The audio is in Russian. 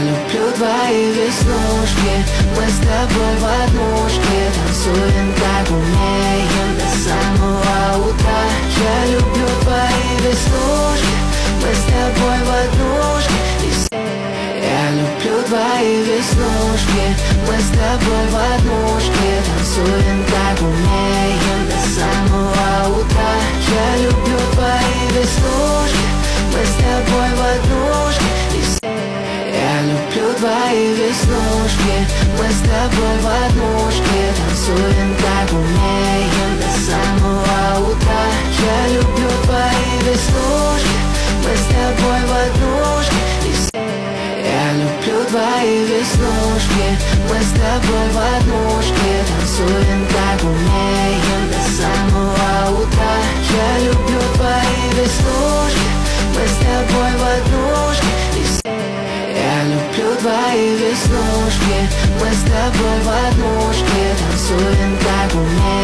люблю твои веснушки, мы с тобой в однушке танцуем, как умеем, до самого утра. Я люблю твои веснушки, мы с тобой в однушке. Я люблю твои веснушки, мы с тобой в однушке танцуем, как умеем, до самого утра. Я люблю твои веснушки, мы с тобой в однушке. Я люблю твои веснушки, мы с тобой в однушке танцуем, как умеем, до самого утра. Я люблю твои веснушки, мы с тобой в однушке. Я люблю твои веснушки, мы с тобой в однушке танцуем, как умеем, до самого утра. Я люблю твои веснушки, мы с тобой в однушке. Я люблю твои веснушки, мы с тобой в однушке танцуем, как умеем.